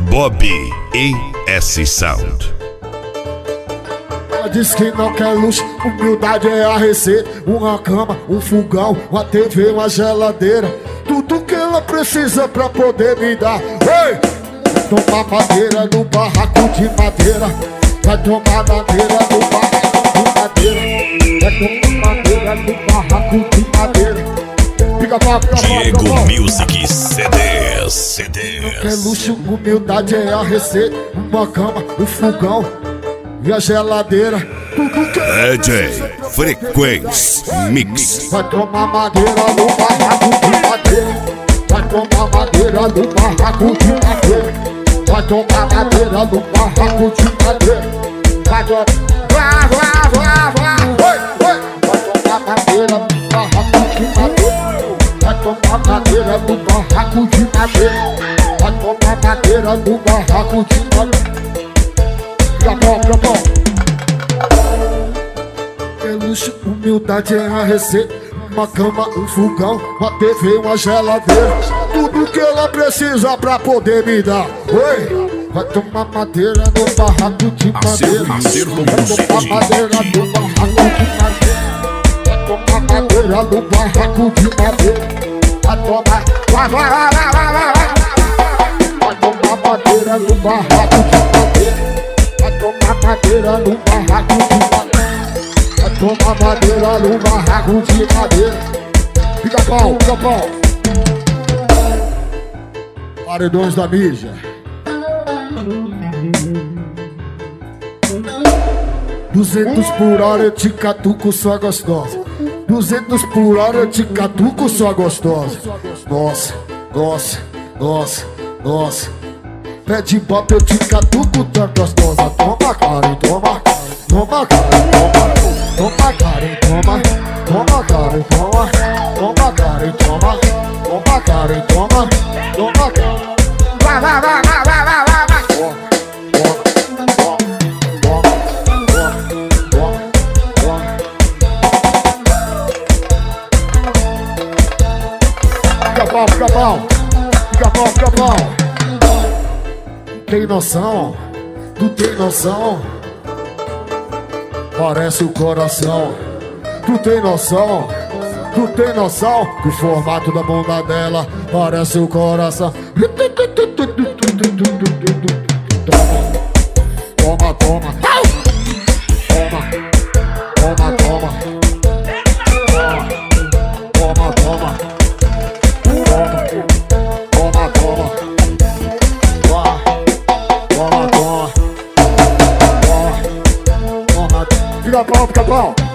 Bobby AS Sound. Ela diz que não quer luxo, humildade é a receita. Uma cama, um fogão, uma TV, uma geladeira. Tudo que ela precisa pra poder me dar. Ei! Tomar madeira no barraco de madeira. Vai tomar madeira no barraco de madeira. Vai tomar madeira no barraco de madeira. Diego Music CDs. Não quer luxo, humildade é a receita. Uma cama, um fogão e a geladeira. Tudo que DJ Frequência Mix. vai tomar madeira no barraco de madeira. Vai tomar madeira no barraco de madeira. Vai tomar madeira no barraco de madeira. Vai tomar madeira no barraco de madeira. Vai tomar madeira no barraco de madeira. Vai tomar madeira no barraco de madeira. Capão. É luxo, humildade é a receita. Uma cama, um fogão, uma TV, uma geladeira. Tudo que ela precisa pra poder me dar. Oi! Vai tomar madeira no barraco de madeira. Vai tomar madeira no barraco de madeira. Vai tomar madeira no barraco de madeira. Vai tomar. Vai tomar madeira no barraco de madeira. Vai tomar madeira no barraco de madeira. Vai tomar madeira no barraco de madeira. Fica pau. Paredões da mídia. 200 por hora eu te catuco, sua gostosa. 200 por hora eu te catuco, sua gostosa. Nossa. Pede bop eu te catuco, tua gostosa. Toma Karen, toma Karen, toma Karen, toma Karen, toma Karen, toma Karen, toma Karen. Vai. Fica bom. Tu tem noção? Parece o coração. Tu tem noção? Que o formato da bunda dela parece o coração. Toma. Fica bom.